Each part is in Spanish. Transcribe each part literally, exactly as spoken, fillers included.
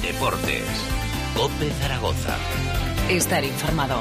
Deportes. COPE Zaragoza. Estar informado.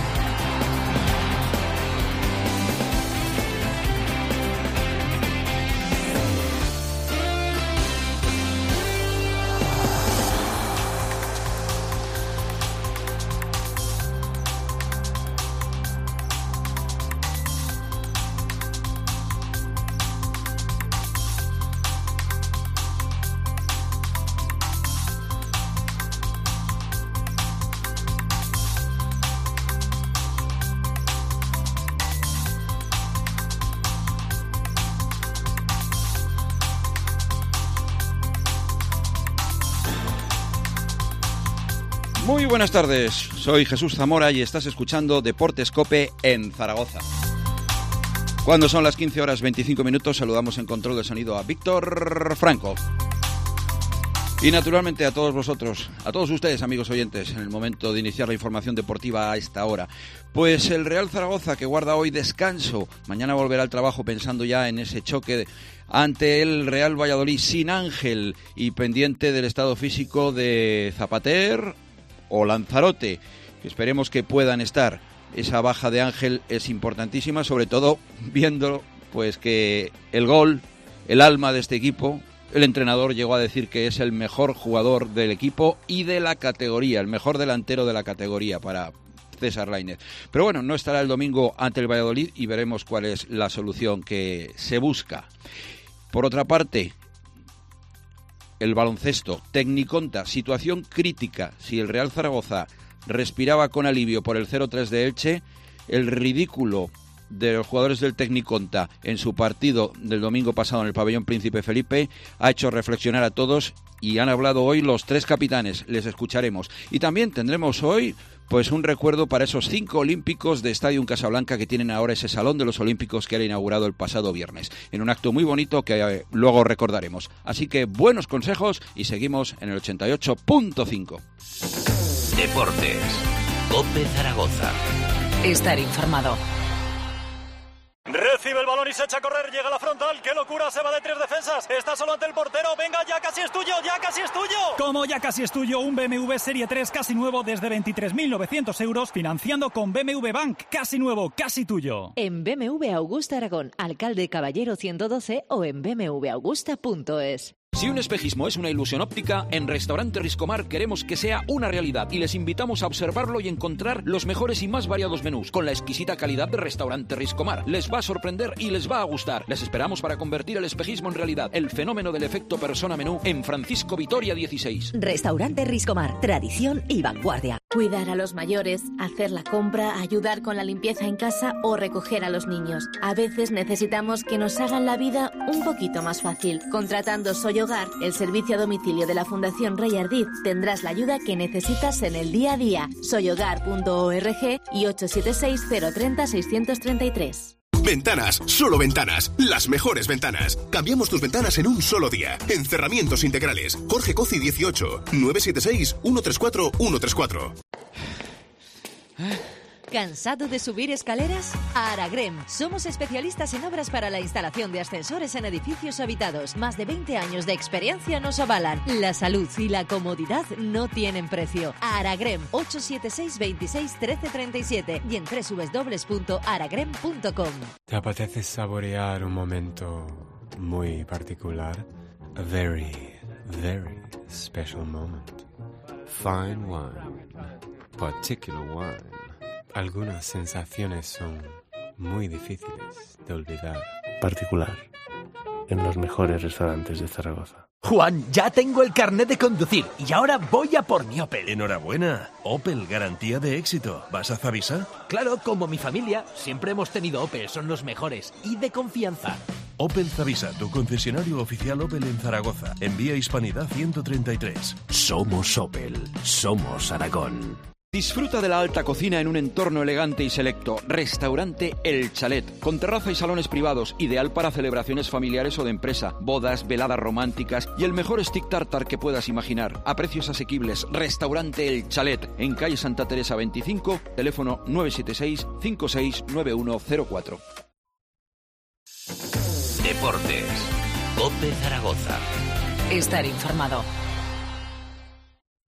Muy buenas tardes, soy Jesús Zamora y estás escuchando Deportes COPE en Zaragoza. Cuando son las quince horas veinticinco minutos, saludamos en control de sonido a Víctor Franco. Y naturalmente a todos vosotros, a todos ustedes, amigos oyentes, en el momento de iniciar la información deportiva a esta hora. Pues el Real Zaragoza, que guarda hoy descanso, mañana volverá al trabajo pensando ya en ese choque ante el Real Valladolid sin Ángel y pendiente del estado físico de Zapater o Lanzarote, que esperemos que puedan estar. Esa baja de Ángel es importantísima, sobre todo viendo pues que el gol, el alma de este equipo, el entrenador llegó a decir que es el mejor jugador del equipo y de la categoría, el mejor delantero de la categoría para César Lainez. Pero bueno, no estará el domingo ante el Valladolid y veremos cuál es la solución que se busca. Por otra parte, el baloncesto, Tecniconta, situación crítica. Si el Real Zaragoza respiraba con alivio por el cero tres de Elche, el ridículo de los jugadores del Tecniconta en su partido del domingo pasado en el pabellón Príncipe Felipe ha hecho reflexionar a todos y han hablado hoy los tres capitanes. Les escucharemos. Y también tendremos hoy pues un recuerdo para esos cinco olímpicos de Stadium Casablanca que tienen ahora ese Salón de los Olímpicos que han inaugurado el pasado viernes, en un acto muy bonito que eh, luego recordaremos. Así que buenos consejos y seguimos en el ochenta y ocho punto cinco. Deportes. COPE Zaragoza. Estar informado. Recibe el balón y se echa a correr, llega a la frontal, ¡qué locura! Se va de tres defensas, está solo ante el portero, venga, ya casi es tuyo, ya casi es tuyo. Como ya casi es tuyo, un B M W Serie tres casi nuevo desde veintitrés mil novecientos euros, financiando con B M W Bank, casi nuevo, casi tuyo. En B M W Augusta Aragón, Alcalde Caballero ciento doce o en b m w augusta punto es. Si un espejismo es una ilusión óptica, en Restaurante Riscomar queremos que sea una realidad y les invitamos a observarlo y encontrar los mejores y más variados menús con la exquisita calidad de Restaurante Riscomar. Les va a sorprender y les va a gustar. Les esperamos para convertir el espejismo en realidad, el fenómeno del efecto persona menú en Francisco Vitoria dieciséis. Restaurante Riscomar, tradición y vanguardia. Cuidar a los mayores, hacer la compra, ayudar con la limpieza en casa o recoger a los niños. A veces necesitamos que nos hagan la vida un poquito más fácil. Contratando Soy Hogar, el servicio a domicilio de la Fundación Rey Ardiz, tendrás la ayuda que necesitas en el día a día. soy hogar punto org y ocho siete seis, cero tres cero, seis tres tres. Ventanas, solo ventanas, las mejores ventanas. Cambiamos tus ventanas en un solo día. Encerramientos integrales. Jorge Coci dieciocho, nueve siete seis, uno tres cuatro, uno tres cuatro. ¿Cansado de subir escaleras? Aragrem. Somos especialistas en obras para la instalación de ascensores en edificios habitados. Más de veinte años de experiencia nos avalan. La salud y la comodidad no tienen precio. Aragrem, ocho siete seis, veintiséis, trece treinta y siete y en doble u doble u doble u punto aragrem punto com. ¿Te apetece saborear un momento muy particular? A very, very special moment. Fine wine. Particular wine. Algunas sensaciones son muy difíciles de olvidar. Particular. En los mejores restaurantes de Zaragoza. Juan, ya tengo el carnet de conducir y ahora voy a por mi Opel. Enhorabuena. Opel, garantía de éxito. ¿Vas a Zavisa? Claro, como mi familia, siempre hemos tenido Opel, son los mejores y de confianza. Opel Zavisa, tu concesionario oficial Opel en Zaragoza. En Vía Hispanidad ciento treinta y tres. Somos Opel. Somos Aragón. Disfruta de la alta cocina en un entorno elegante y selecto. Restaurante El Chalet, con terraza y salones privados, ideal para celebraciones familiares o de empresa, bodas, veladas románticas y el mejor stick tartar que puedas imaginar. A precios asequibles. Restaurante El Chalet, en calle Santa Teresa veinticinco, teléfono nueve siete seis, cinco seis nueve uno cero cuatro. Deportes. COPE Zaragoza. Estar informado.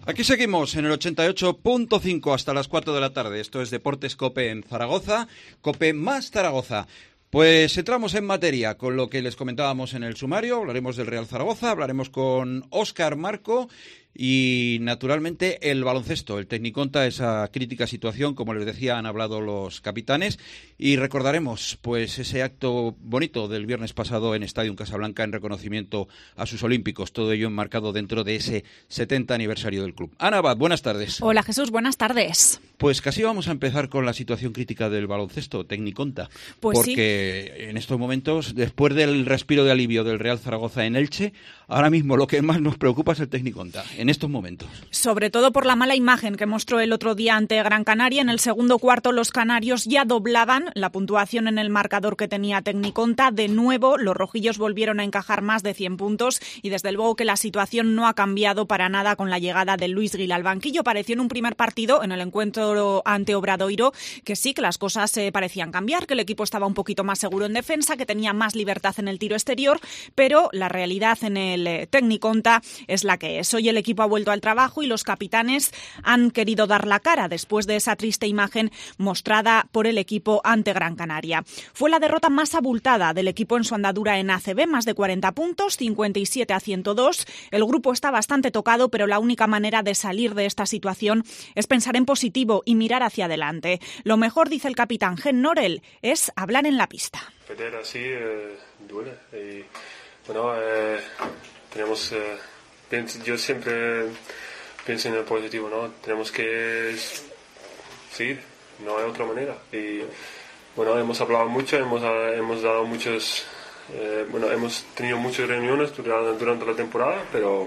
Aquí seguimos en el ochenta y ocho punto cinco hasta las cuatro de la tarde. Esto es Deportes COPE en Zaragoza, COPE más Zaragoza. Pues entramos en materia con lo que les comentábamos en el sumario. Hablaremos del Real Zaragoza, hablaremos con Óscar Marco y, naturalmente, el baloncesto. El Tecniconta, esa crítica situación, como les decía, han hablado los capitanes. Y recordaremos pues ese acto bonito del viernes pasado en Estadio Casablanca en reconocimiento a sus olímpicos. Todo ello enmarcado dentro de ese setenta aniversario del club. Ana Abad, buenas tardes. Hola Jesús, buenas tardes. Pues casi vamos a empezar con la situación crítica del baloncesto, Tecniconta. Pues porque sí. En estos momentos, después del respiro de alivio del Real Zaragoza en Elche, ahora mismo lo que más nos preocupa es el Tecniconta, en estos momentos. Sobre todo por la mala imagen que mostró el otro día ante Gran Canaria. En el segundo cuarto los canarios ya doblaban la puntuación en el marcador que tenía Tecniconta. De nuevo, los rojillos volvieron a encajar más de cien puntos y desde luego que la situación no ha cambiado para nada con la llegada de Luis Gil al banquillo. Pareció en un primer partido, en el encuentro ante Obradoiro, que sí, que las cosas eh, parecían cambiar, que el equipo estaba un poquito más seguro en defensa, que tenía más libertad en el tiro exterior, pero la realidad en el eh, Tecniconta es la que es. Hoy el equipo ha vuelto al trabajo y los capitanes han querido dar la cara después de esa triste imagen mostrada por el equipo ante Gran Canaria. Fue la derrota más abultada del equipo en su andadura en A C B, más de cuarenta puntos, cincuenta y siete a ciento dos. El grupo está bastante tocado, pero la única manera de salir de esta situación es pensar en positivo y mirar hacia adelante. Lo mejor, dice el capitán Gen Norel, es hablar en la pista. Perder así eh, duele. Y, bueno, eh, tenemos, eh, yo siempre pienso en el positivo, ¿no? Tenemos que seguir, no hay otra manera. Y bueno, hemos hablado mucho, hemos, hemos dado muchos, eh, bueno, hemos tenido muchas reuniones durante, durante la temporada, pero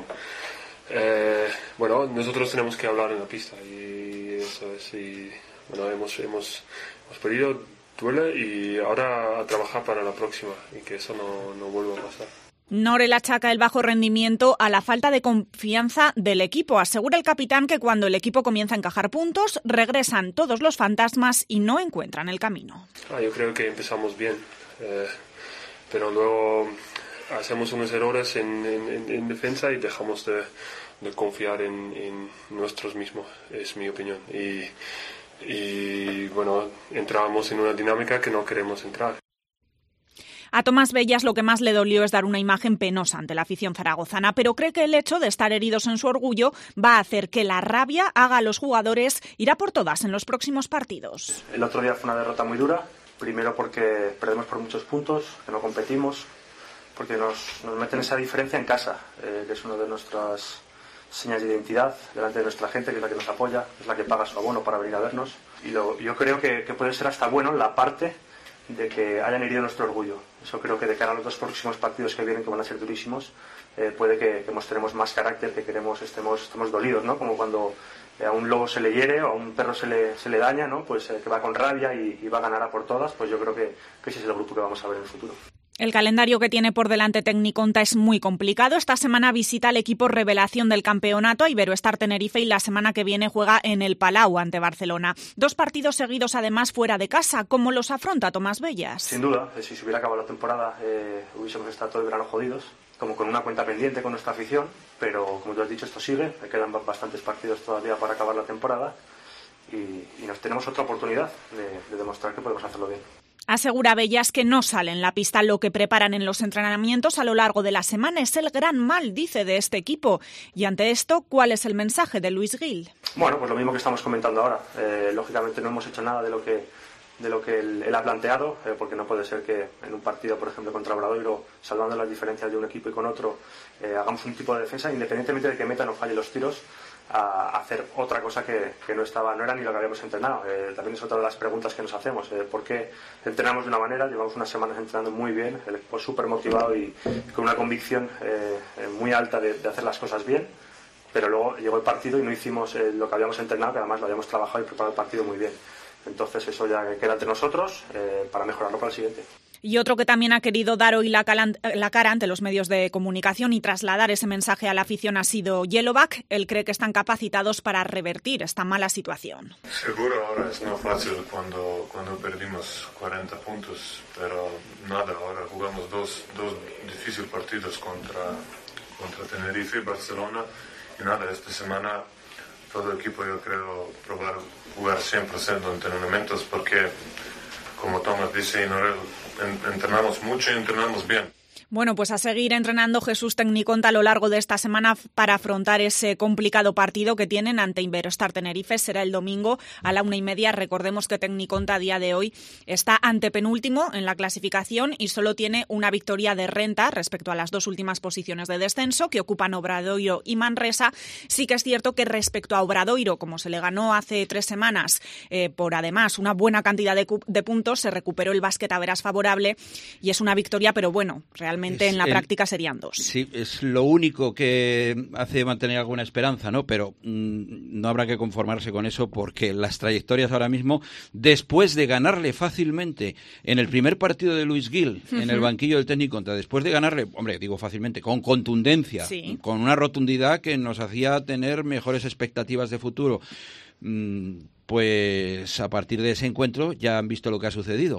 eh, bueno, nosotros tenemos que hablar en la pista y eso es. Y bueno, hemos, hemos, hemos perdido, duele y ahora a trabajar para la próxima y que eso no, no vuelva a pasar. Norel achaca el bajo rendimiento a la falta de confianza del equipo. Asegura el capitán que cuando el equipo comienza a encajar puntos, regresan todos los fantasmas y no encuentran el camino. Ah, yo creo que empezamos bien, eh, pero luego hacemos unos errores en, en, en defensa y dejamos de, de confiar en, en nosotros mismos, es mi opinión. Y, y bueno, entramos en una dinámica que no queremos entrar. A Tomás Bellas lo que más le dolió es dar una imagen penosa ante la afición zaragozana, pero cree que el hecho de estar heridos en su orgullo va a hacer que la rabia haga a los jugadores ir a por todas en los próximos partidos. El otro día fue una derrota muy dura, primero porque perdemos por muchos puntos, que no competimos, porque nos, nos meten esa diferencia en casa, eh, que es una de nuestras señas de identidad delante de nuestra gente, que es la que nos apoya, es la que paga su abono para venir a vernos. Y lo, yo creo que, que puede ser hasta bueno la parte de que hayan herido nuestro orgullo. Eso creo que de cara a los dos próximos partidos que vienen, que van a ser durísimos, eh, puede que, que mostremos más carácter, que queremos, estemos, estemos dolidos, ¿no? Como cuando eh, a un lobo se le hiere o a un perro se le, se le daña, ¿no? Pues eh, que va con rabia y, y va a ganar a por todas. Pues yo creo que, que ese es el grupo que vamos a ver en el futuro. El calendario que tiene por delante Tecniconta es muy complicado. Esta semana visita al equipo revelación del campeonato, a Iberoestar Tenerife, y la semana que viene juega en el Palau ante Barcelona. Dos partidos seguidos además fuera de casa. ¿Cómo los afronta Tomás Bellas? Sin duda, si se hubiera acabado la temporada eh, hubiésemos estado todo el verano jodidos, como con una cuenta pendiente con nuestra afición, pero como tú has dicho, esto sigue, me quedan bastantes partidos todavía para acabar la temporada y, y nos tenemos otra oportunidad de, de demostrar que podemos hacerlo bien. Asegura Bellas que no sale en la pista lo que preparan en los entrenamientos a lo largo de la semana. Es el gran mal, dice, de este equipo. Y ante esto, ¿cuál es el mensaje de Luis Gil? Bueno, pues lo mismo que estamos comentando ahora. Eh, lógicamente no hemos hecho nada de lo que, de lo que él, él ha planteado, eh, porque no puede ser que en un partido, por ejemplo, contra Obradoiro, salvando las diferencias de un equipo y con otro, eh, hagamos un tipo de defensa, independientemente de que metan o falle los tiros, a hacer otra cosa que, que no estaba, no era ni lo que habíamos entrenado. Eh, también es otra de las preguntas que nos hacemos. Eh, ¿Por qué entrenamos de una manera? Llevamos unas semanas entrenando muy bien, el equipo súper motivado y con una convicción eh, muy alta de, de hacer las cosas bien, pero luego llegó el partido y no hicimos eh, lo que habíamos entrenado, que además lo habíamos trabajado y preparado el partido muy bien. Entonces eso ya queda entre nosotros eh, para mejorarlo para el siguiente. Y otro que también ha querido dar hoy la, calan- la cara ante los medios de comunicación y trasladar ese mensaje a la afición ha sido Yellowback. Él cree que están capacitados para revertir esta mala situación. Seguro ahora es no fácil cuando, cuando perdimos cuarenta puntos, pero nada, ahora jugamos dos, dos difíciles partidos contra, contra Tenerife y Barcelona y nada, esta semana todo el equipo, yo creo, probar jugar cien por ciento en entrenamientos porque, como Tomás dice, entrenamos mucho y entrenamos bien. Bueno, pues a seguir entrenando Jesús Tecniconta a lo largo de esta semana para afrontar ese complicado partido que tienen ante Iberostar Tenerife. Será el domingo a la una y media. Recordemos que Tecniconta a día de hoy está antepenúltimo en la clasificación y solo tiene una victoria de renta respecto a las dos últimas posiciones de descenso que ocupan Obradoiro y Manresa. Sí que es cierto que respecto a Obradoiro, como se le ganó hace tres semanas eh, por además una buena cantidad de, de puntos, se recuperó el básquet a veras favorable y es una victoria, pero bueno, realmente Realmente en la el, práctica serían dos. Sí, es lo único que hace mantener alguna esperanza, ¿no? Pero mmm, no habrá que conformarse con eso porque las trayectorias ahora mismo, después de ganarle fácilmente en el primer partido de Luis Gil, uh-huh. en el banquillo del Tecniconta, después de ganarle, hombre, digo fácilmente, con contundencia, sí. con una rotundidad que nos hacía tener mejores expectativas de futuro, mmm, pues a partir de ese encuentro ya han visto lo que ha sucedido.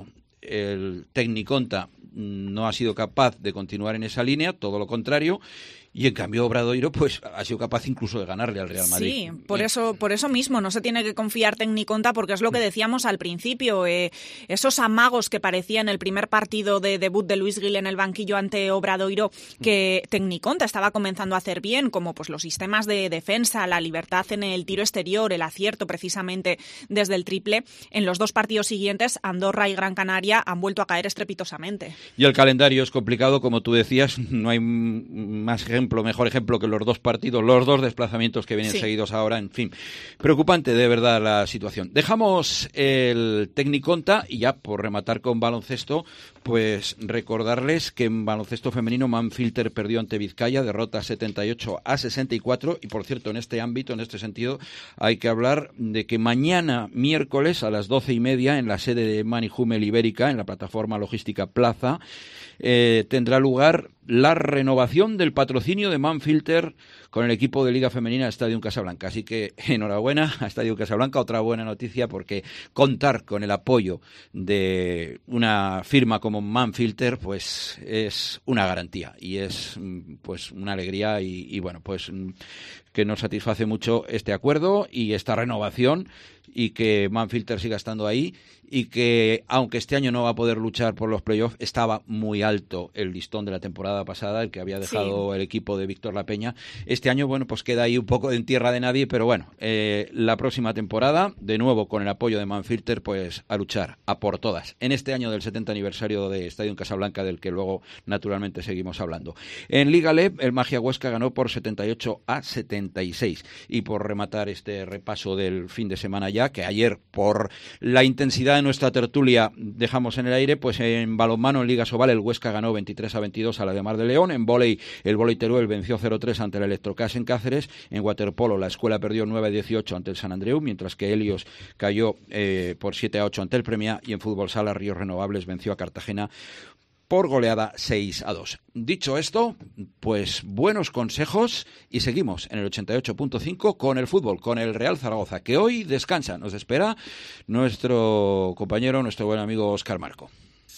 El Tecniconta no ha sido capaz de continuar en esa línea, todo lo contrario, y en cambio Obradoiro pues ha sido capaz incluso de ganarle al Real Madrid. Sí, por eso, por eso mismo no se tiene que confiar Tecniconta porque es lo que decíamos al principio, eh, esos amagos que parecían en el primer partido de debut de Luis Gil en el banquillo ante Obradoiro, que Tecniconta estaba comenzando a hacer bien, como pues los sistemas de defensa, la libertad en el tiro exterior, el acierto precisamente desde el triple, en los dos partidos siguientes Andorra y Gran Canaria han vuelto a caer estrepitosamente. Y el calendario es complicado, como tú decías, no hay más ejemplos mejor ejemplo que los dos partidos, los dos desplazamientos que vienen sí. seguidos ahora, en fin, preocupante de verdad la situación. Dejamos el Tecniconta y ya por rematar con baloncesto, pues recordarles que en baloncesto femenino Manfilter perdió ante Vizcaya, derrota setenta y ocho a sesenta y cuatro y por cierto en este ámbito, en este sentido, hay que hablar de que mañana miércoles a las doce y media en la sede de Manijumel Ibérica, en la plataforma logística Plaza, eh, tendrá lugar la renovación del patrocinio de Manfilter con el equipo de Liga Femenina Stadium Casablanca. Así que enhorabuena a Stadium Casablanca, otra buena noticia porque contar con el apoyo de una firma como Manfilter pues es una garantía y es pues una alegría y, y bueno, pues que nos satisface mucho este acuerdo y esta renovación y que Manfilter siga estando ahí y que aunque este año no va a poder luchar por los playoffs, estaba muy alto el listón de la temporada pasada, el que había dejado sí. el equipo de Víctor La Peña. Este año, bueno, pues queda ahí un poco en tierra de nadie, pero bueno, eh, la próxima temporada, de nuevo con el apoyo de Manfilter, pues a luchar, a por todas. En este año del setenta aniversario de Stadium Casablanca, del que luego naturalmente seguimos hablando. En Liga L E B, el Magia Huesca ganó por setenta y ocho a setenta y seis. Y por rematar este repaso del fin de semana ya, que ayer por la intensidad de nuestra tertulia dejamos en el aire, pues en balonmano en Liga Sobal el Huesca ganó veintitrés a veintidós a la de Mar de León. En vóley el Vóley Teruel venció cero tres ante el Electrocas en Cáceres. En waterpolo la Escuela perdió nueve a dieciocho ante el San Andreu, mientras que Helios cayó eh, por siete a ocho ante el Premia. Y en fútbol sala Ríos Renovables venció a Cartagena por goleada seis a dos. Dicho esto, pues buenos consejos y seguimos en el ochenta y ocho punto cinco con el fútbol, con el Real Zaragoza, que hoy descansa. Nos espera nuestro compañero, nuestro buen amigo Óscar Marco.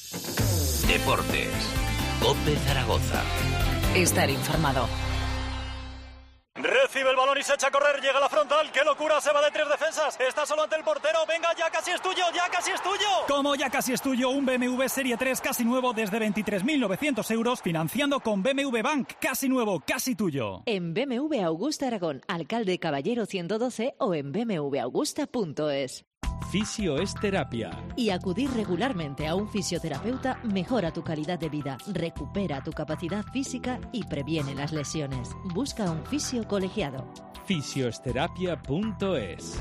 Deportes. COPE Zaragoza. Estar informado. Recibe el balón y se echa a correr, llega a la frontal, qué locura, se va de tres defensas, está solo ante el portero, venga, ya casi es tuyo, ya casi es tuyo. Como ya casi es tuyo, un B M W Serie tres casi nuevo desde veintitrés mil novecientos euros, financiando con B M W Bank, casi nuevo, casi tuyo. En B M W Augusta Aragón, Alcalde Caballero ciento doce o en b m w augusta punto es. Fisio es terapia. Y acudir regularmente a un fisioterapeuta mejora tu calidad de vida, recupera tu capacidad física y previene las lesiones. Busca un fisio colegiado. fisioesterapia punto es.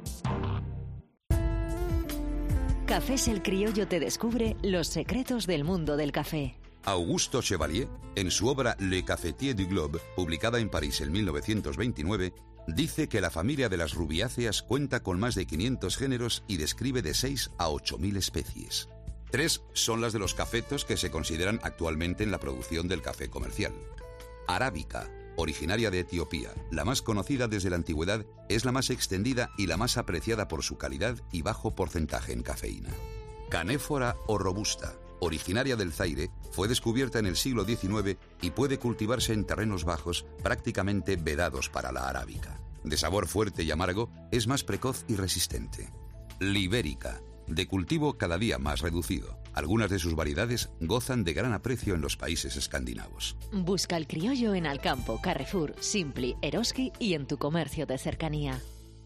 Cafés El Criollo te descubre los secretos del mundo del café. Augusto Chevalier, en su obra Le Cafetier du Globe, publicada en París en mil novecientos veintinueve, dice que la familia de las rubiáceas cuenta con más de quinientos géneros y describe de seis a ocho mil especies. Tres son las de los cafetos que se consideran actualmente en la producción del café comercial. Arábica, originaria de Etiopía, la más conocida desde la antigüedad, es la más extendida y la más apreciada por su calidad y bajo porcentaje en cafeína. Canéfora o robusta, originaria del Zaire, fue descubierta en el siglo diecinueve y puede cultivarse en terrenos bajos prácticamente vedados para la arábica. De sabor fuerte y amargo, es más precoz y resistente. Libérica, de cultivo cada día más reducido. Algunas de sus variedades gozan de gran aprecio en los países escandinavos. Busca el criollo en Alcampo, Carrefour, Simpli, Eroski y en tu comercio de cercanía.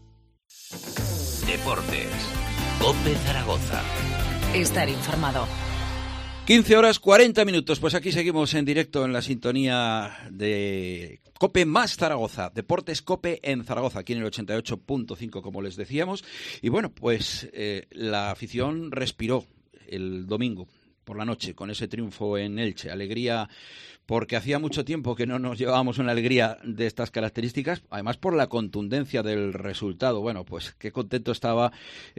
Deportes. COPE Zaragoza. Estar informado. quince horas cuarenta minutos, pues aquí seguimos en directo en la sintonía de COPE más Zaragoza, Deportes COPE en Zaragoza, aquí en el ochenta y ocho punto cinco, como les decíamos. Y bueno, pues eh, la afición respiró el domingo por la noche con ese triunfo en Elche. Alegría porque hacía mucho tiempo que no nos llevábamos una alegría de estas características, además por la contundencia del resultado. Bueno, pues qué contento estaba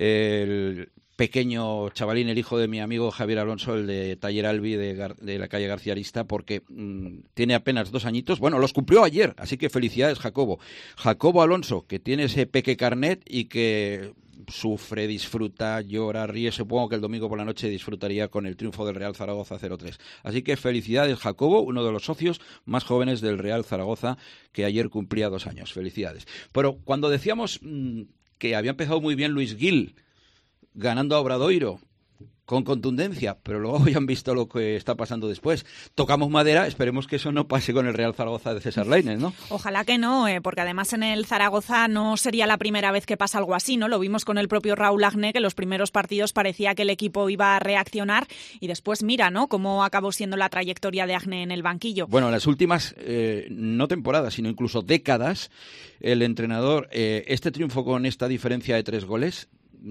el pequeño chavalín, el hijo de mi amigo Javier Alonso, el de Taller Albi de, Gar- de la calle García Arista, porque mmm, tiene apenas dos añitos. Bueno, los cumplió ayer, así que felicidades, Jacobo. Jacobo Alonso, que tiene ese peque carnet y que sufre, disfruta, llora, ríe. Supongo que el domingo por la noche disfrutaría con el triunfo del Real Zaragoza cero tres. Así que felicidades, Jacobo, uno de los socios más jóvenes del Real Zaragoza, que ayer cumplía dos años. Felicidades. Pero cuando decíamos mmm, que había empezado muy bien Luis Gil, ganando a Obradoiro con contundencia, pero luego ya han visto lo que está pasando después. Tocamos madera, esperemos que eso no pase con el Real Zaragoza de César Lainez, ¿no? Ojalá que no, eh, porque además en el Zaragoza no sería la primera vez que pasa algo así, ¿no? Lo vimos con el propio Raúl Agné, que en los primeros partidos parecía que el equipo iba a reaccionar y después mira, ¿no?, cómo acabó siendo la trayectoria de Agné en el banquillo. Bueno, en las últimas, eh, no temporadas, sino incluso décadas, el entrenador, eh, este triunfo con esta diferencia de tres goles,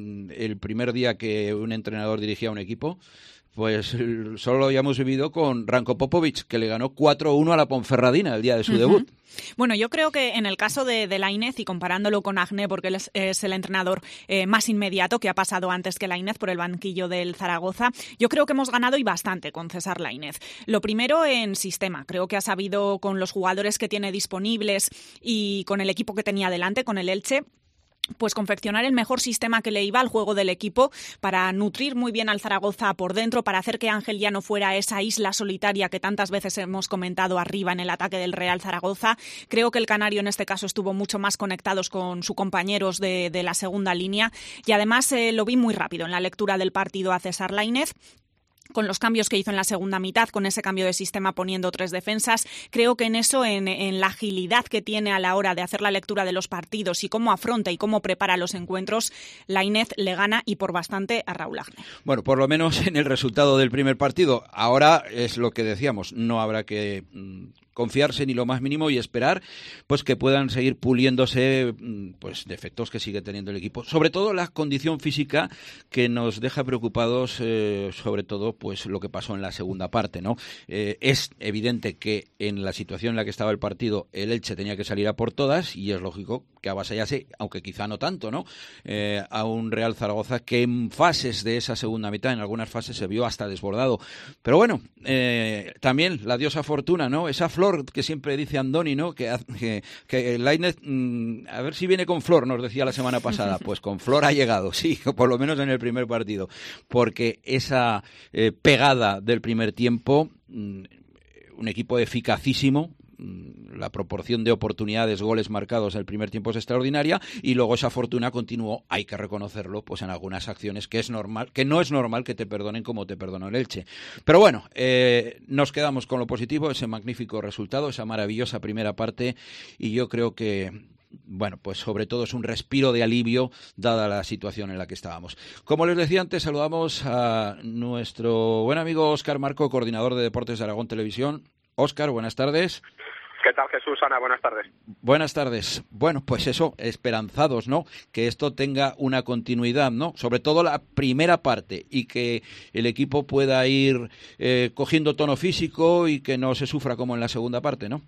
el primer día que un entrenador dirigía un equipo, pues solo lo habíamos vivido con Ranko Popovic, que le ganó cuatro uno a la Ponferradina el día de su uh-huh. debut. Bueno, yo creo que en el caso de, de Lainez, y comparándolo con Agné, porque él es, es el entrenador eh, más inmediato que ha pasado antes que Lainez por el banquillo del Zaragoza, yo creo que hemos ganado y bastante con César Lainez. Lo primero en sistema, creo que ha sabido con los jugadores que tiene disponibles y con el equipo que tenía delante, con el Elche, pues confeccionar el mejor sistema que le iba al juego del equipo para nutrir muy bien al Zaragoza por dentro, para hacer que Ángel ya no fuera esa isla solitaria que tantas veces hemos comentado arriba en el ataque del Real Zaragoza. Creo que el canario en este caso estuvo mucho más conectados con sus compañeros de, de la segunda línea y además eh, lo vi muy rápido en la lectura del partido a César Lainez. Con los cambios que hizo en la segunda mitad, con ese cambio de sistema poniendo tres defensas, creo que en eso, en, en la agilidad que tiene a la hora de hacer la lectura de los partidos y cómo afronta y cómo prepara los encuentros, Lainez le gana y por bastante a Raúl Agné. Bueno, por lo menos en el resultado del primer partido. Ahora es lo que decíamos, no habrá que mmm, confiarse ni lo más mínimo y esperar pues que puedan seguir puliéndose pues defectos que sigue teniendo el equipo. Sobre todo la condición física que nos deja preocupados, eh, sobre todo pues lo que pasó en la segunda parte, ¿no? Eh, es evidente que en la situación en la que estaba el partido el Elche tenía que salir a por todas y es lógico que avasallase, aunque quizá no tanto, ¿no? Eh, a un Real Zaragoza que en fases de esa segunda mitad, en algunas fases se vio hasta desbordado. Pero bueno, eh, también la diosa Fortuna, ¿no? Esa flor que siempre dice Andoni, ¿no? Que, que, que Lainez, mmm, a ver si viene con flor, nos decía la semana pasada. Pues con flor ha llegado, sí, por lo menos en el primer partido. Porque esa eh, pegada del primer tiempo, mmm, un equipo eficacísimo, la proporción de oportunidades, goles marcados en el primer tiempo es extraordinaria y luego esa fortuna continuó, hay que reconocerlo, pues en algunas acciones que es normal, que no es normal que te perdonen como te perdonó el Elche. Pero bueno, eh, nos quedamos con lo positivo, ese magnífico resultado, esa maravillosa primera parte y yo creo que bueno, pues sobre todo es un respiro de alivio dada la situación en la que estábamos. Como les decía antes, saludamos a nuestro buen amigo Óscar Marco, coordinador de Deportes de Aragón Televisión. Óscar, buenas tardes. ¿Qué tal, Jesús? Ana, buenas tardes. Buenas tardes. Bueno, pues eso, esperanzados, ¿no? Que esto tenga una continuidad, ¿no? Sobre todo la primera parte y que el equipo pueda ir eh, cogiendo tono físico y que no se sufra como en la segunda parte, ¿no?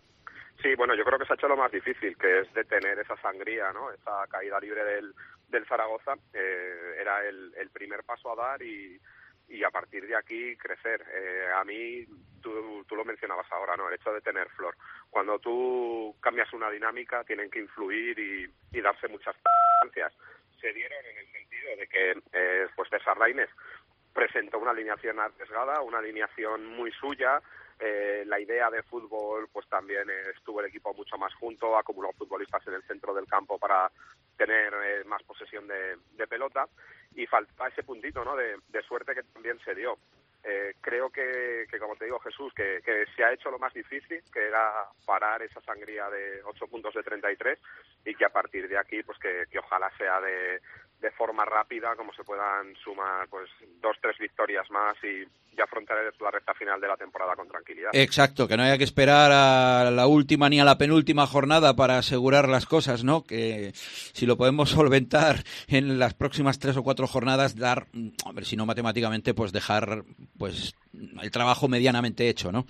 Sí, bueno, yo creo que se ha hecho lo más difícil, que es detener esa sangría, ¿no? Esa caída libre del, del Zaragoza. Eh, era el, el primer paso a dar y... y a partir de aquí crecer. Eh, a mí, tú, tú lo mencionabas ahora, ¿no? El hecho de tener flor. Cuando tú cambias una dinámica, tienen que influir y, y darse muchas circunstancias. Se dieron en el sentido de que eh, pues César Lainez presentó una alineación arriesgada, una alineación muy suya, Eh, la idea de fútbol, pues también eh, estuvo el equipo mucho más junto, acumuló futbolistas en el centro del campo para tener eh, más posesión de, de pelota, y falta ese puntito, ¿no?, de, de suerte que también se dio. Eh, creo que, que, como te digo, Jesús, que, que se ha hecho lo más difícil, que era parar esa sangría de ocho puntos de treinta y tres, y que a partir de aquí, pues que, que ojalá sea de, de forma rápida, como se puedan sumar pues dos, tres victorias más y ya afrontar la recta final de la temporada con tranquilidad. Exacto, que no haya que esperar a la última ni a la penúltima jornada para asegurar las cosas, ¿no? Que si lo podemos solventar en las próximas tres o cuatro jornadas, dar, a ver, si no matemáticamente, pues dejar pues el trabajo medianamente hecho, ¿no?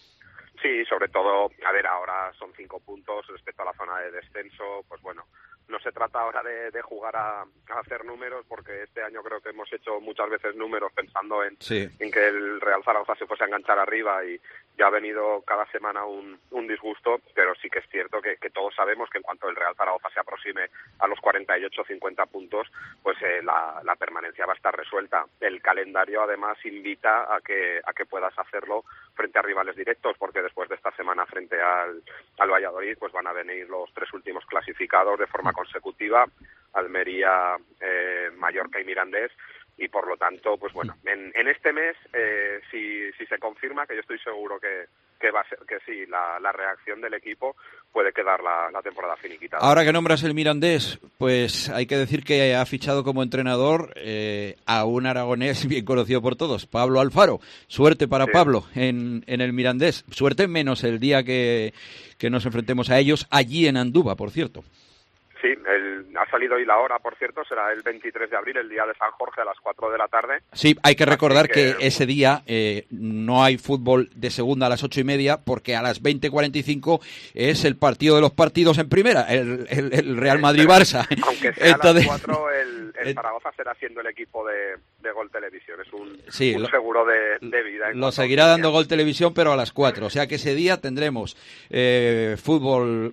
Sí, sobre todo, a ver, ahora son cinco puntos respecto a la zona de descenso, pues bueno, no se trata ahora de, de jugar a, a hacer números, porque este año creo que hemos hecho muchas veces números pensando en, sí. en que el Real Zaragoza se fuese a enganchar arriba, y ya ha venido cada semana un, un disgusto, pero sí que es cierto que, que todos sabemos que en cuanto el Real Zaragoza se aproxime a los cuarenta y ocho cincuenta puntos, pues eh, la, la permanencia va a estar resuelta. El calendario además invita a que, a que puedas hacerlo frente a rivales directos, porque después de esta semana frente al, al Valladolid, pues van a venir los tres últimos clasificados de forma consecutiva, Almería, eh, Mallorca y Mirandés, y por lo tanto, pues bueno, en, en este mes, eh, si, si se confirma, que yo estoy seguro que, que va a ser, que sí, la, la reacción del equipo puede quedar la, la temporada finiquitada. Ahora que nombras el Mirandés, pues hay que decir que ha fichado como entrenador eh, a un aragonés bien conocido por todos, Pablo Alfaro. Suerte para sí. Pablo en, en el Mirandés. Suerte menos el día que, que nos enfrentemos a ellos allí en Andúba, por cierto. Sí, el, ha salido hoy la hora, por cierto, será el veintitrés de abril, el día de San Jorge, a las cuatro de la tarde. Sí, hay que recordar que... que ese día eh, no hay fútbol de segunda a las ocho y media, porque a las veinte cuarenta y cinco es el partido de los partidos en primera, el, el, el Real Madrid-Barça. Aunque sea Entonces... a las cuatro, el, el Zaragoza será siendo el equipo de, de Gol Televisión, es un, sí, un lo, seguro de, de vida. Lo seguirá dando Gol Televisión, pero a las cuatro, o sea que ese día tendremos eh, fútbol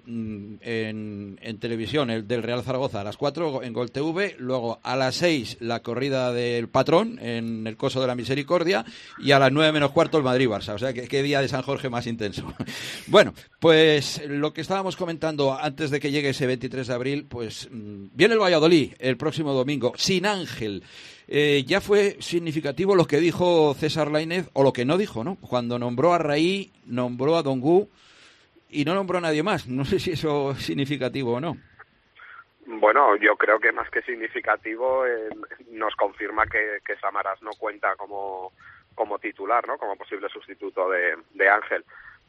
en, en televisión, el del Real Zaragoza a las cuatro en Gol T V, luego a las seis la corrida del Patrón en el Coso de la Misericordia, y a las nueve menos cuarto el Madrid-Barça, o sea que qué día de San Jorge más intenso. Bueno, pues lo que estábamos comentando antes de que llegue ese veintitrés de abril, pues viene el Valladolid el próximo domingo, sin Ángel. Eh, ya fue significativo lo que dijo César Lainez, o lo que no dijo, ¿no? Cuando nombró a Raí, nombró a Dongu y no nombró a nadie más. No sé si eso es significativo o no. Bueno, yo creo que más que significativo eh, nos confirma que, que Samaras no cuenta como, como titular, ¿no? Como posible sustituto de, de Ángel.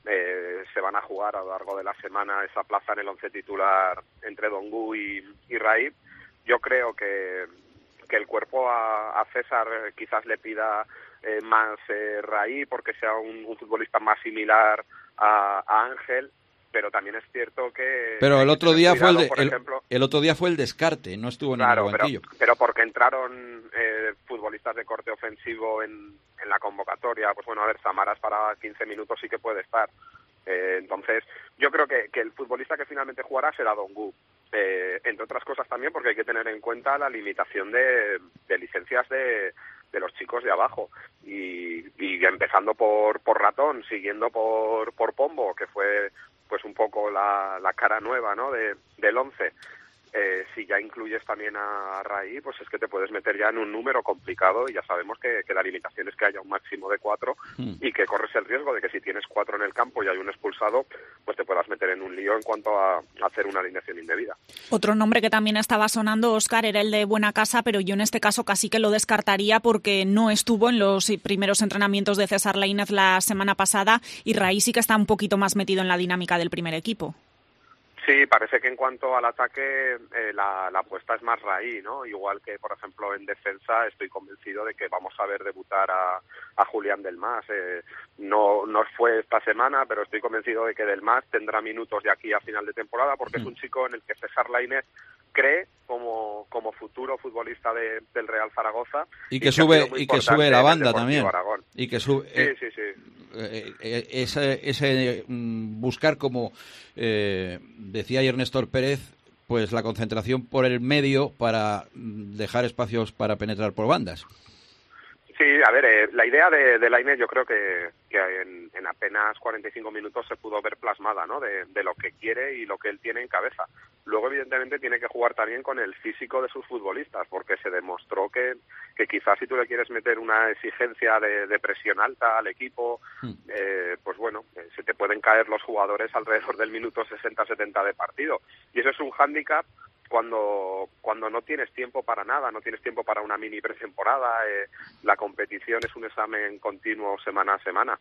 Eh, se van a jugar a lo largo de la semana esa plaza en el once titular entre Dongu y, y Raí. Yo creo que, que el cuerpo a, a César quizás le pida eh, más eh, Raí, porque sea un, un futbolista más similar a, a Ángel. Pero también es cierto que... Pero el otro día cuidado, fue el, de, el, ejemplo, el otro día fue el descarte, no estuvo en claro, el banquillo. Pero, pero porque entraron eh, futbolistas de corte ofensivo en, en la convocatoria, pues bueno, a ver, Samaras para quince minutos sí que puede estar. Eh, entonces, yo creo que, que el futbolista que finalmente jugará será Dongu. Eh, entre otras cosas también porque hay que tener en cuenta la limitación de, de licencias de, de los chicos de abajo. Y, y empezando por, por Ratón, siguiendo por, por Pombo, que fue pues un poco la, la cara nueva, ¿no?, de, del once. Eh, si ya incluyes también a Raí, pues es que te puedes meter ya en un número complicado, y ya sabemos que, que la limitación es que haya un máximo de cuatro mm. y que corres el riesgo de que si tienes cuatro en el campo y hay un expulsado, pues te puedas meter en un lío en cuanto a, a hacer una alineación indebida. Otro nombre que también estaba sonando, Óscar, era el de Buenacasa, pero yo en este caso casi que lo descartaría porque no estuvo en los primeros entrenamientos de César Lainez la semana pasada, y Raí sí que está un poquito más metido en la dinámica del primer equipo. Sí, parece que en cuanto al ataque eh, la, la apuesta es más Raí, ¿no? Igual que, por ejemplo, en defensa estoy convencido de que vamos a ver debutar a, a Julián Delmas. Eh, no, no fue esta semana, pero estoy convencido de que Delmas tendrá minutos de aquí a final de temporada, porque mm. es un chico en el que César Lainez cree como, como futuro futbolista de, del Real Zaragoza. Y que, y sube y que sube la banda también. Aragón. Y que sube... Sí, eh, sí, sí. Eh, eh, ese, ese mm, buscar, como eh, decía ayer Néstor Pérez, pues la concentración por el medio para mm, dejar espacios para penetrar por bandas. Sí, a ver, eh, la idea de, de Lainez yo creo que, que en, en apenas cuarenta y cinco minutos se pudo ver plasmada, ¿no? De, de lo que quiere y lo que él tiene en cabeza. Luego, evidentemente, tiene que jugar también con el físico de sus futbolistas, porque se demostró que, que quizás si tú le quieres meter una exigencia de, de presión alta al equipo, eh, pues bueno, eh, se te pueden caer los jugadores alrededor del minuto sesenta setenta de partido. Y eso es un hándicap cuando cuando no tienes tiempo para nada, no tienes tiempo para una mini pretemporada, eh, la competición es un examen continuo semana a semana.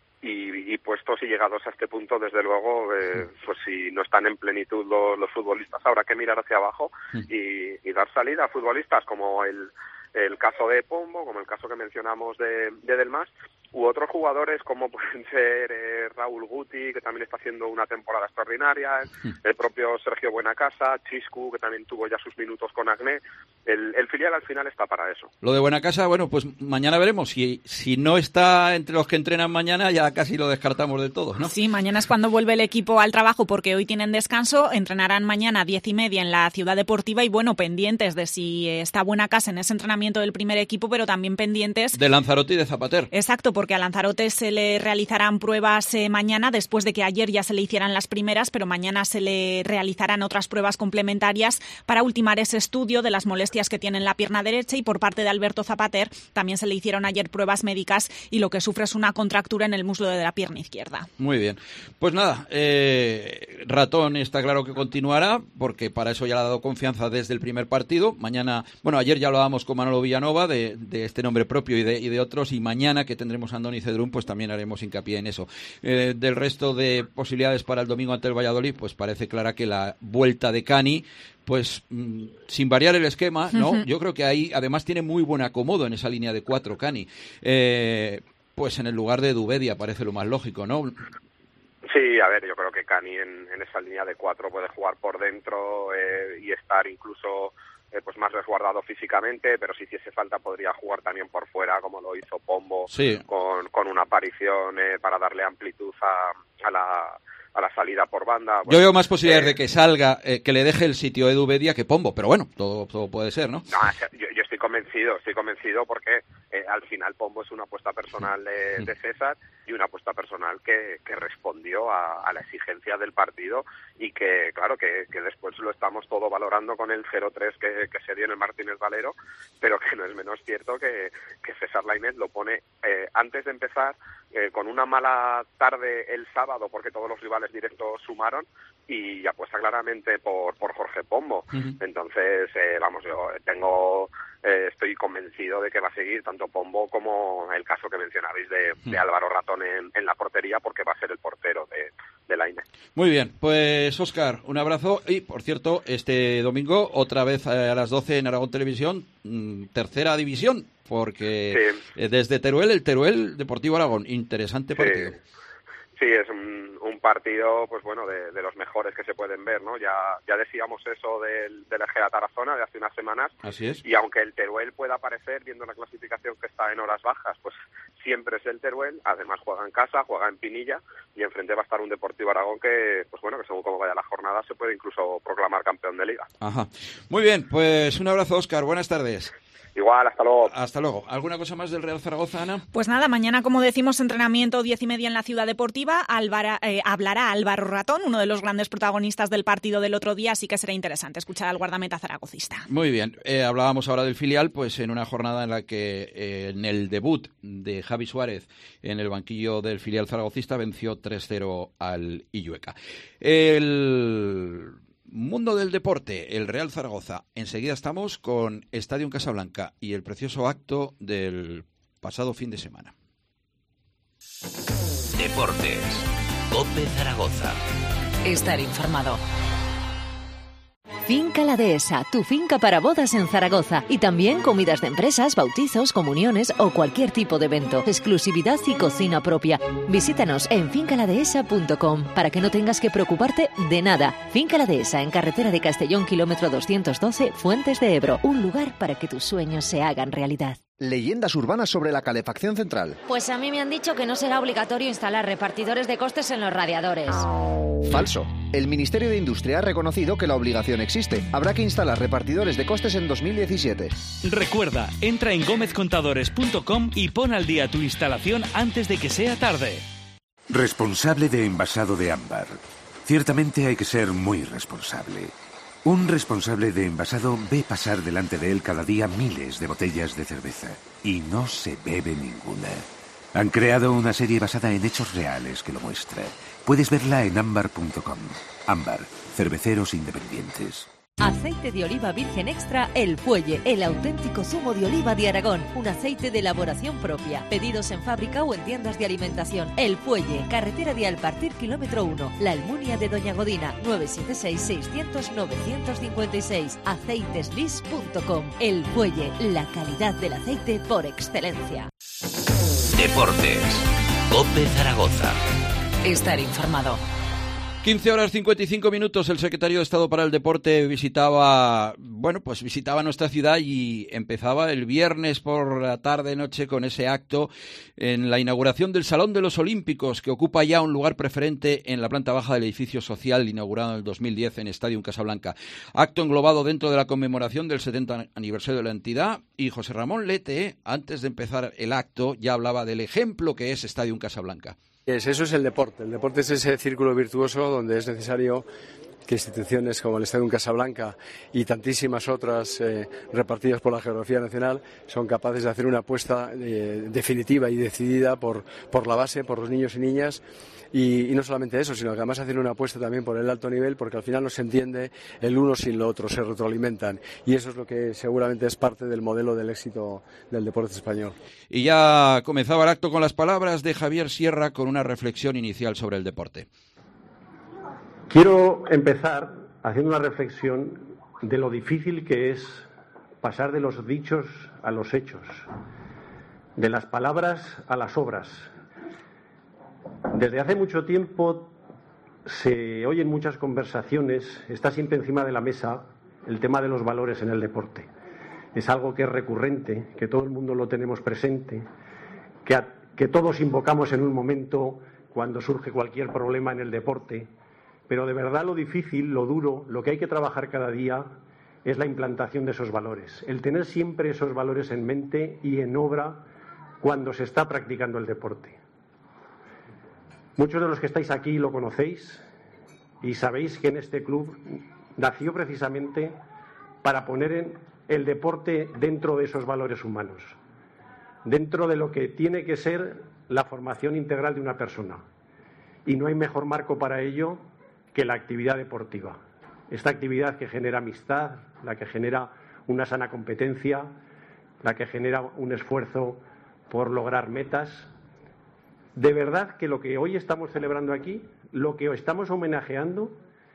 Y, y puestos y llegados a este punto, desde luego, eh, pues si no están en plenitud los, los futbolistas, habrá que mirar hacia abajo y, y dar salida a futbolistas como el, el caso de Pombo, como el caso que mencionamos de, de Delmas, u otros jugadores como pueden ser eh, Raúl Guti, que también está haciendo una temporada extraordinaria, el propio Sergio Buenacasa, Chiscu, que también tuvo ya sus minutos con Agné. El, el filial al final está para eso. Lo de Buenacasa, bueno, pues mañana veremos. Si, si no está entre los que entrenan mañana, ya casi lo descartamos de todo, ¿no? Sí, mañana es cuando vuelve el equipo al trabajo, porque hoy tienen descanso. Entrenarán mañana a diez y media en la Ciudad Deportiva y, bueno, pendientes de si está Buenacasa en ese entrenamiento del primer equipo, pero también pendientes de Lanzarote y de Zapater. Exacto, porque a Lanzarote se le realizarán pruebas eh, mañana, después de que ayer ya se le hicieran las primeras, pero mañana se le realizarán otras pruebas complementarias para ultimar ese estudio de las molestias que tiene en la pierna derecha. Y por parte de Alberto Zapater también se le hicieron ayer pruebas médicas y lo que sufre es una contractura en el muslo de la pierna izquierda. Muy bien. Pues nada, eh, Ratón está claro que continuará, porque para eso ya le ha dado confianza desde el primer partido. Mañana, bueno, ayer ya hablábamos con Manolo Villanova de, de este nombre propio y de, y de otros, y mañana que tendremos a Andoni Cedrún, pues también haremos hincapié en eso. Eh, del resto de posibilidades para el domingo ante el Valladolid, pues parece clara que la vuelta de Cani, pues mmm, sin variar el esquema, ¿no? Uh-huh. Yo creo que ahí además tiene muy buen acomodo en esa línea de cuatro Cani. Eh, pues en el lugar de Dubedia parece lo más lógico, ¿no? Sí, a ver, yo creo que Cani en, en esa línea de cuatro puede jugar por dentro eh, y estar incluso eh, pues más resguardado físicamente, pero si hiciese falta podría jugar también por fuera, como lo hizo Pombo, sí. con, con una aparición eh, para darle amplitud a, a la... a la salida por banda. Bueno, yo veo más posibilidades eh, de que salga, eh, que le deje el sitio a Edu Bedia que Pombo, pero bueno, todo, todo puede ser, ¿no? No, yo, yo estoy convencido, estoy convencido porque eh, al final Pombo es una apuesta personal de, de César y una apuesta personal que, que respondió a, a la exigencia del partido y que, claro, que, que después lo estamos todo valorando con el cero tres que, que se dio en el Martínez Valero, pero que no es menos cierto que, que César Lainez lo pone eh, antes de empezar eh, con una mala tarde el sábado porque todos los rivales directos sumaron y apuesta claramente por por Jorge Pombo. Uh-huh. Entonces, eh, vamos, yo tengo eh, estoy convencido de que va a seguir tanto Pombo como el caso que mencionabais de, uh-huh. de Álvaro Ratón en, en la portería, porque va a ser el portero de, de Lainez. Muy bien, pues Óscar, un abrazo y, por cierto, este domingo otra vez a las doce en Aragón Televisión, mmm, tercera división, porque sí. eh, desde Teruel, el Teruel Deportivo Aragón, interesante partido. Sí. Sí, es un, un partido, pues bueno, de, de los mejores que se pueden ver, ¿no? Ya ya decíamos eso del, del Egea Tarazona de hace unas semanas. Así es. Y aunque el Teruel pueda aparecer, viendo la clasificación que está en horas bajas, pues siempre es el Teruel. Además juega en casa, juega en Pinilla y enfrente va a estar un Deportivo Aragón que, pues bueno, que según cómo vaya la jornada se puede incluso proclamar campeón de liga. Ajá. Muy bien, pues un abrazo, Óscar. Buenas tardes. Igual, hasta luego. Hasta luego. ¿Alguna cosa más del Real Zaragoza, Ana? Pues nada, mañana, como decimos, entrenamiento diez y media en la Ciudad Deportiva. Álvaro, eh, hablará Álvaro Ratón, uno de los grandes protagonistas del partido del otro día, así que será interesante escuchar al guardameta zaragocista. Muy bien. Eh, hablábamos ahora del filial, pues en una jornada en la que eh, en el debut de Javi Suárez en el banquillo del filial zaragocista venció tres cero al Illueca. El mundo del deporte, el Real Zaragoza. Enseguida estamos con Estadio Casablanca y el precioso acto del pasado fin de semana. Deportes. COPE Zaragoza. Estar informado. Finca La Dehesa, tu finca para bodas en Zaragoza. Y también comidas de empresas, bautizos, comuniones o cualquier tipo de evento. Exclusividad y cocina propia. Visítanos en finca la dehesa punto com para que no tengas que preocuparte de nada. Finca La Dehesa, en carretera de Castellón, kilómetro doscientos doce, Fuentes de Ebro. Un lugar para que tus sueños se hagan realidad. Leyendas urbanas sobre la calefacción central. Pues a mí me han dicho que no será obligatorio instalar repartidores de costes en los radiadores. Falso. El Ministerio de Industria ha reconocido que la obligación existe. Habrá que instalar repartidores de costes en dos mil diecisiete. Recuerda, entra en gómez contadores punto com y pon al día tu instalación antes de que sea tarde. Responsable de envasado de ámbar. Ciertamente hay que ser muy responsable. Un responsable de envasado ve pasar delante de él cada día miles de botellas de cerveza y no se bebe ninguna. Han creado una serie basada en hechos reales que lo muestra. Puedes verla en ámbar punto com. Ámbar, cerveceros independientes. Aceite de oliva virgen extra El Fuelle, el auténtico zumo de oliva de Aragón, un aceite de elaboración propia. Pedidos en fábrica o en tiendas de alimentación. El Fuelle, carretera de Alpartir, kilómetro uno, La Almunia de Doña Godina, nueve siete seis, seiscientos, novecientos cincuenta y seis, aceiteslis punto com. El Fuelle, la calidad del aceite por excelencia. Deportes. COPE Zaragoza. Estar informado. quince horas cincuenta y cinco minutos, el secretario de Estado para el Deporte visitaba, bueno, pues visitaba nuestra ciudad y empezaba el viernes por la tarde-noche con ese acto en la inauguración del Salón de los Olímpicos, que ocupa ya un lugar preferente en la planta baja del edificio social inaugurado en el dos mil diez en Stadium Casablanca. Acto englobado dentro de la conmemoración del setenta aniversario de la entidad, y José Ramón Lete, antes de empezar el acto, ya hablaba del ejemplo que es Stadium Casablanca. Es, eso es el deporte. El deporte es ese círculo virtuoso donde es necesario que instituciones como el Stadium Casablanca y tantísimas otras eh, repartidas por la geografía nacional son capaces de hacer una apuesta eh, definitiva y decidida por, por la base, por los niños y niñas. Y, y no solamente eso, sino que además hacen una apuesta también por el alto nivel, porque al final no se entiende el uno sin lo otro, se retroalimentan. Y eso es lo que seguramente es parte del modelo del éxito del deporte español. Y ya comenzaba el acto con las palabras de Javier Sierra con una reflexión inicial sobre el deporte. Quiero empezar haciendo una reflexión de lo difícil que es pasar de los dichos a los hechos, de las palabras a las obras. Desde hace mucho tiempo se oyen muchas conversaciones, está siempre encima de la mesa el tema de los valores en el deporte. Es algo que es recurrente, que todo el mundo lo tenemos presente, que, a, que todos invocamos en un momento cuando surge cualquier problema en el deporte, pero de verdad lo difícil, lo duro, lo que hay que trabajar cada día es la implantación de esos valores, el tener siempre esos valores en mente y en obra cuando se está practicando el deporte. Muchos de los que estáis aquí lo conocéis y sabéis que en este club nació precisamente para poner en el deporte dentro de esos valores humanos, dentro de lo que tiene que ser la formación integral de una persona. Y no hay mejor marco para ello que la actividad deportiva. Esta actividad que genera amistad, la que genera una sana competencia, la que genera un esfuerzo por lograr metas. De verdad que lo que hoy estamos celebrando aquí, lo que estamos homenajeando,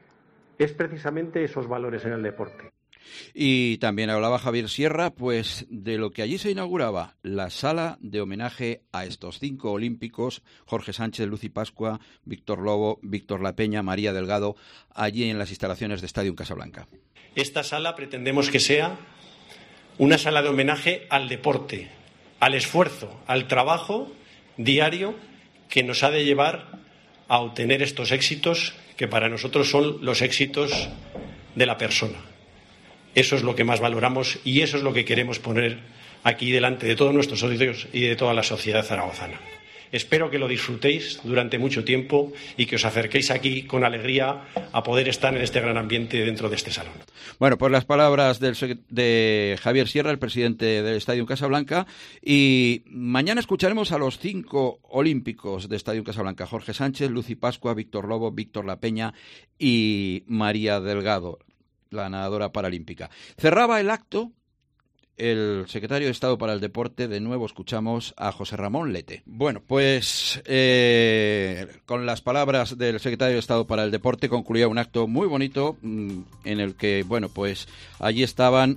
es precisamente esos valores en el deporte. Y también hablaba Javier Sierra, pues, de lo que allí se inauguraba, la sala de homenaje a estos cinco olímpicos, Jorge Sánchez, Lucy Pascua, Víctor Lobo, Víctor La Peña, María Delgado, allí en las instalaciones de Stadium Casablanca. Esta sala pretendemos que sea una sala de homenaje al deporte, al esfuerzo, al trabajo diario que nos ha de llevar a obtener estos éxitos que para nosotros son los éxitos de la persona. Eso es lo que más valoramos y eso es lo que queremos poner aquí delante de todos nuestros socios y de toda la sociedad zaragozana. Espero que lo disfrutéis durante mucho tiempo y que os acerquéis aquí con alegría a poder estar en este gran ambiente dentro de este salón. Bueno, pues las palabras del, de Javier Sierra, el presidente del Stadium Casablanca, y mañana escucharemos a los cinco olímpicos de Stadium Casablanca: Jorge Sánchez, Lucy Pascua, Víctor Lobo, Víctor La Peña y María Delgado, la nadadora paralímpica. Cerraba el acto el secretario de Estado para el Deporte. De nuevo escuchamos a José Ramón Lete. Bueno, pues eh, con las palabras del secretario de Estado para el Deporte concluía un acto muy bonito mmm, en el que, bueno, pues allí estaban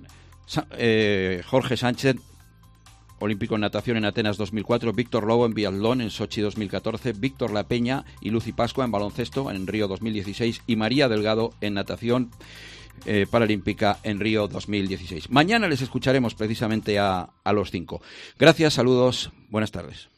eh, Jorge Sánchez, olímpico en natación en Atenas dos mil cuatro, Víctor Lobo en biatlón en Sochi dos mil catorce, Víctor La Peña y Lucy Pascua en baloncesto en Río dos mil dieciséis y María Delgado en natación eh, paralímpica en Río dos mil dieciséis. Mañana les escucharemos precisamente a, a los cinco. Gracias, saludos, buenas tardes.